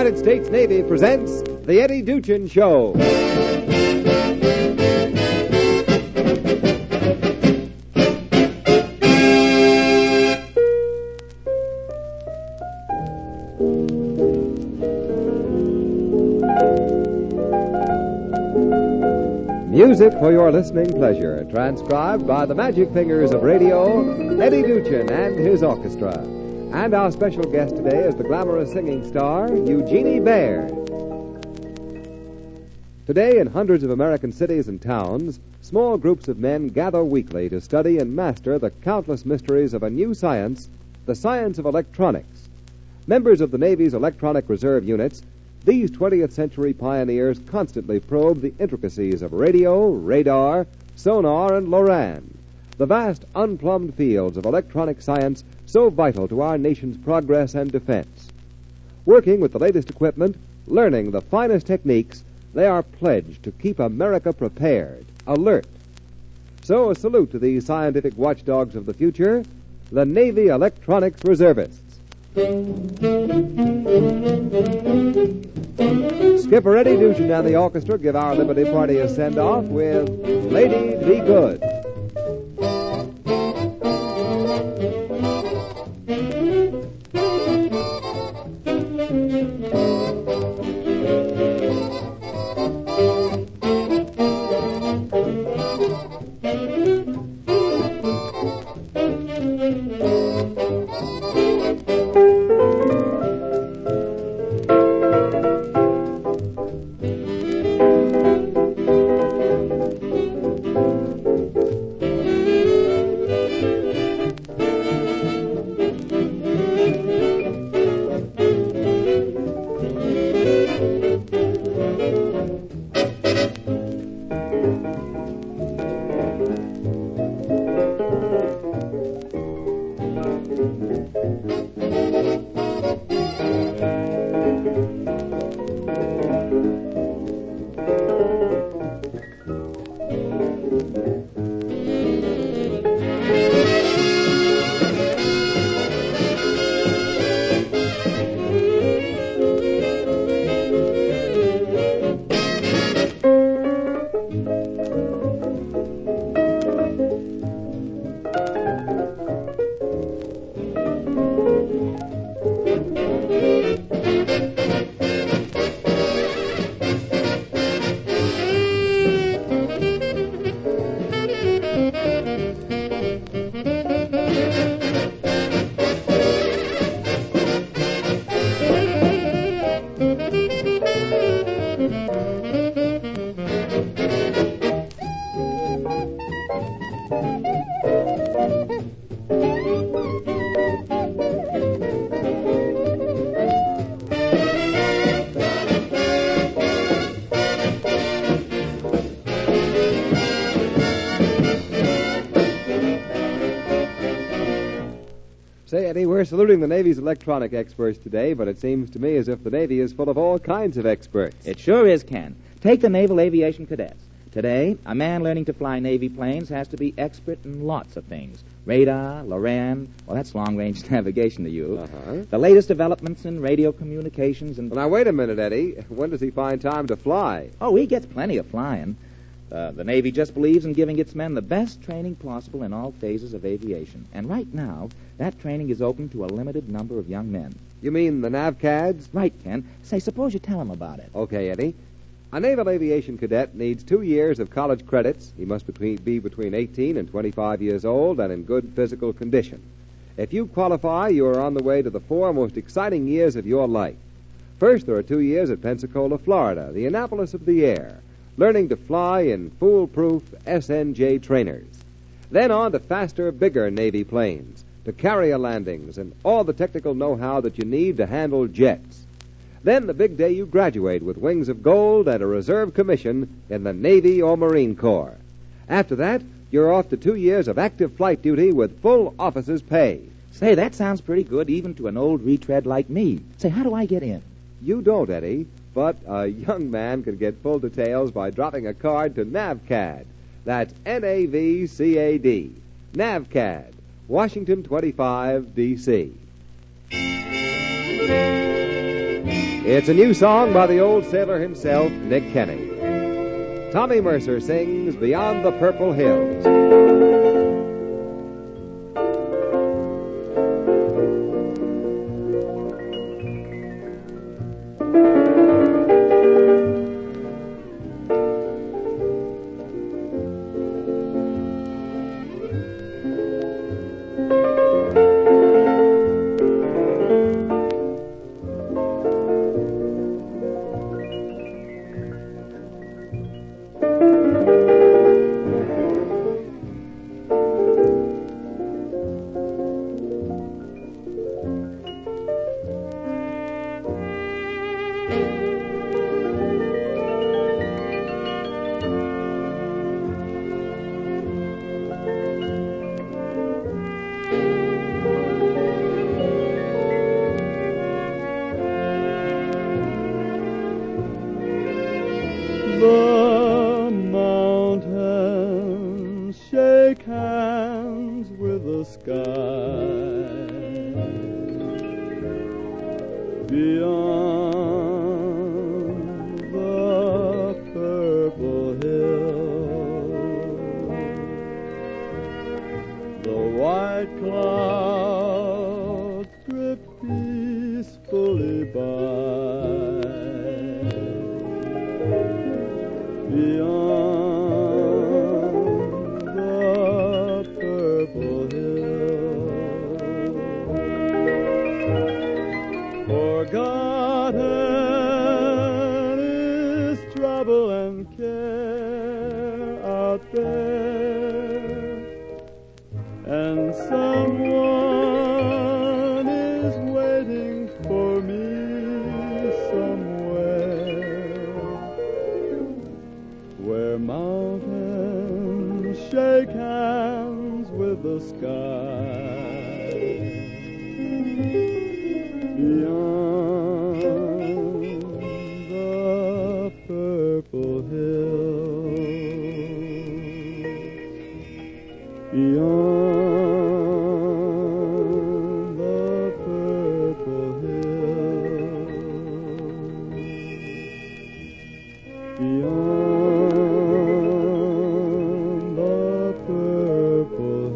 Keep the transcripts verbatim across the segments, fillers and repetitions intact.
United States Navy presents The Eddie Duchin Show. Music for your listening pleasure, transcribed by the magic fingers of radio, Eddie Duchin and his orchestra. And our special guest today is the glamorous singing star, Eugenie Baird. Today, in hundreds of American cities and towns, small groups of men gather weekly to study and master the countless mysteries of a new science, the science of electronics. Members of the Navy's Electronic Reserve Units, these twentieth century pioneers constantly probe the intricacies of radio, radar, sonar, and LORAN, the vast unplumbed fields of electronic science so vital to our nation's progress and defense. Working with the latest equipment, learning the finest techniques, they are pledged to keep America prepared, alert. So a salute to these scientific watchdogs of the future, the Navy Electronics Reservists. Skipper Eddie Duchin and the orchestra give our Liberty Party a send-off with Lady Be Good. Say, Eddie, we're saluting the Navy's electronic experts today, but it seems to me as if the Navy is full of all kinds of experts. It sure is, Ken. Take the Naval Aviation Cadets. Today, a man learning to fly Navy planes has to be expert in lots of things. Radar, LORAN, well, that's long-range navigation to you. Uh-huh. The latest developments in radio communications and... Well, now, wait a minute, Eddie. When does he find time to fly? Oh, he gets plenty of flying. Uh, the Navy just believes in giving its men the best training possible in all phases of aviation. And right now, that training is open to a limited number of young men. You mean the NAVCADs? Right, Ken. Say, suppose you tell them about it. Okay, Eddie. A Naval Aviation Cadet needs two years of college credits. He must between, be between eighteen and twenty-five years old and in good physical condition. If you qualify, you are on the way to the four most exciting years of your life. First, there are two years at Pensacola, Florida, the Annapolis of the air, learning to fly in foolproof S N J trainers. Then on to faster, bigger Navy planes, to carrier landings, and all the technical know-how that you need to handle jets. Then the big day you graduate with wings of gold and a reserve commission in the Navy or Marine Corps. After that, you're off to two years of active flight duty with full officer's pay. Say, that sounds pretty good even to an old retread like me. Say, how do I get in? You don't, Eddie, but a young man can get full details by dropping a card to NAVCAD. That's N A V C A D. NAVCAD, Washington twenty-five, D C It's a new song by the old sailor himself, Nick Kenny. Tommy Mercer sings Beyond the Purple Hills. The mountains shake hands with the sky. Beyond the purple hill, the white clouds drift peacefully by. Beyond the purple hill, forgotten is trouble and care out there, and someone is waiting for me somewhere, where mountains shake hands with the sky. Beyond the purple hills, beyond the purple hills, beyond the purple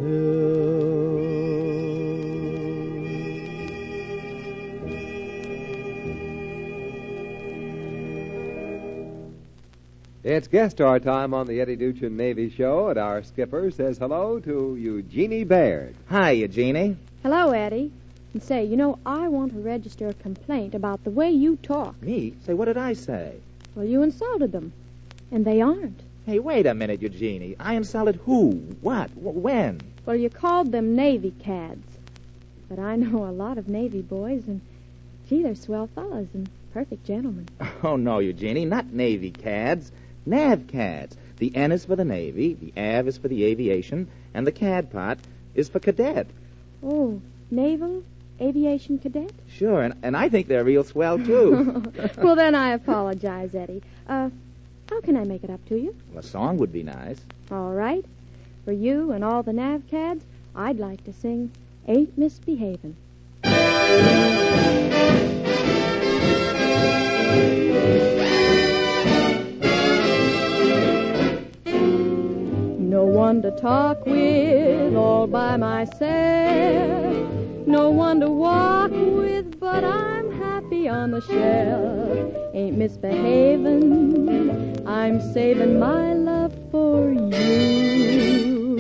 It's guest star time on the Eddie Duchin Navy Show, and our skipper says hello to Eugenie Baird. Hi, Eugenie. Hello, Eddie. And say, you know, I want to register a complaint about the way you talk. Me? Say, what did I say? Well, you insulted them. And they aren't. Hey, wait a minute, Eugenie. I insulted who? What? W- when? Well, you called them Navy cads. But I know a lot of Navy boys, and, gee, they're swell fellows and perfect gentlemen. Oh, no, Eugenie, not Navy cads. Nav cads. The N is for the Navy, the A V is for the aviation, and the cad part is for cadet. Oh, Naval Aviation Cadet? Sure, and, and I think they're real swell, too. Well, then I apologize, Eddie. Uh, how can I make it up to you? Well, a song would be nice. All right. For you and all the Nav cads, I'd like to sing Ain't Misbehavin'. No one to talk with all by myself. No one to walk with, but I'm happy on the shelf. Ain't misbehavin', I'm saving my love for you.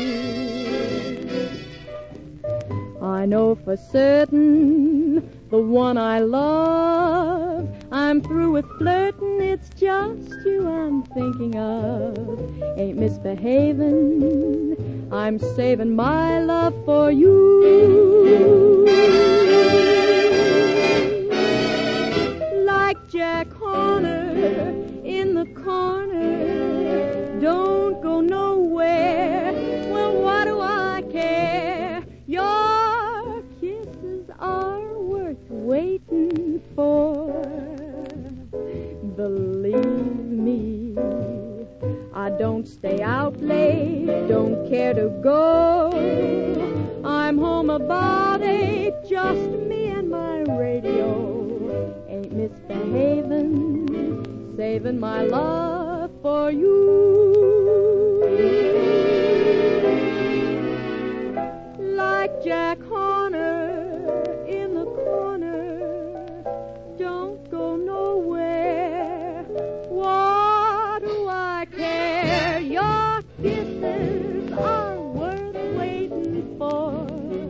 I know for certain the one I love. I'm through with flirtin', it's just you I'm thinking of. Ain't misbehavin', I'm saving my love for you. Like Jack Horner in the corner, don't go nowhere. Well, what do I care? Your kisses are worth waiting for. Believe me, I don't stay out late, don't care to go. I'm home about eight, just me and my radio. Ain't misbehaving, saving my love for you. Like Jack Horner in the corner, don't go nowhere. What do I care? Your kisses are worth waiting for.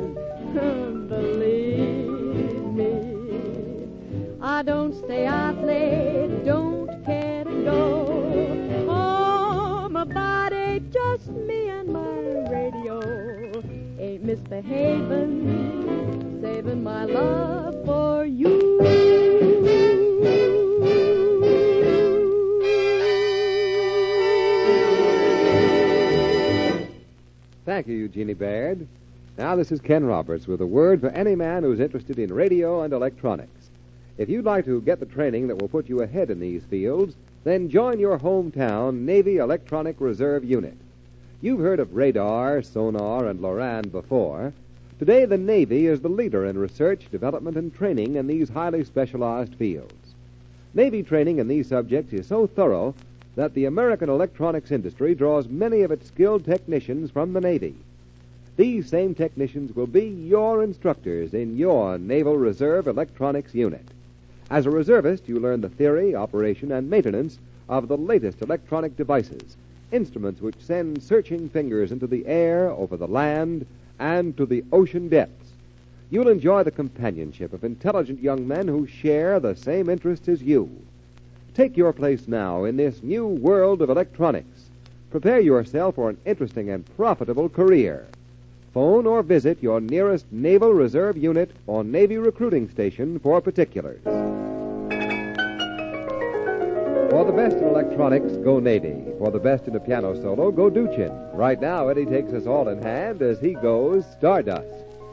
Believe me, I don't stay out late, don't care to go. Oh, my body, just me and my radio. Ain't misbehaving, saving my love for you. Thank you, Eugenie Baird. Now, this is Ken Roberts with a word for any man who's interested in radio and electronics. If you'd like to get the training that will put you ahead in these fields, then join your hometown Navy Electronic Reserve Unit. You've heard of radar, sonar, and LORAN before. Today, the Navy is the leader in research, development, and training in these highly specialized fields. Navy training in these subjects is so thorough that the American electronics industry draws many of its skilled technicians from the Navy. These same technicians will be your instructors in your Naval Reserve Electronics Unit. As a reservist, you learn the theory, operation, and maintenance of the latest electronic devices, instruments which send searching fingers into the air, over the land, and to the ocean depths. You'll enjoy the companionship of intelligent young men who share the same interests as you. Take your place now in this new world of electronics. Prepare yourself for an interesting and profitable career. Phone or visit your nearest Naval Reserve Unit or Navy recruiting station for particulars. For the best in electronics, go Navy. For the best in a piano solo, go Duchin. Right now, Eddie takes us all in hand as he goes Stardust.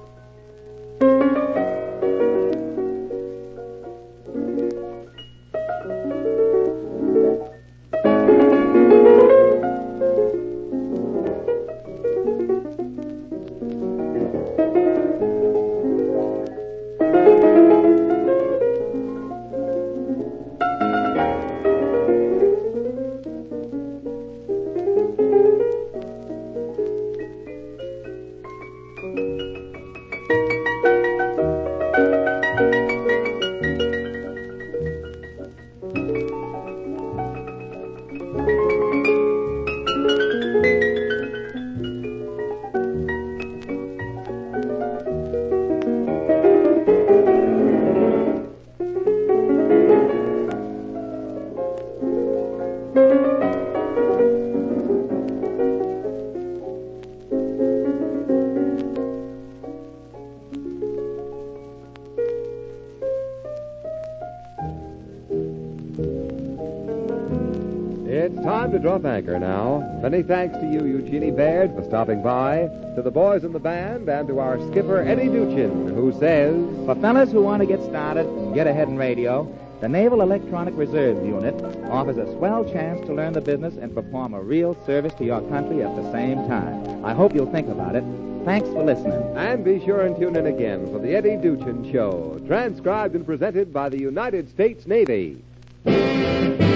It's time to drop anchor now. Many thanks to you, Eugenie Baird, for stopping by, to the boys in the band, and to our skipper, Eddie Duchin, who says... For fellas who want to get started and get ahead in radio, the Naval Electronic Reserve Unit offers a swell chance to learn the business and perform a real service to your country at the same time. I hope you'll think about it. Thanks for listening. And be sure and tune in again for the Eddie Duchin Show, transcribed and presented by the United States Navy.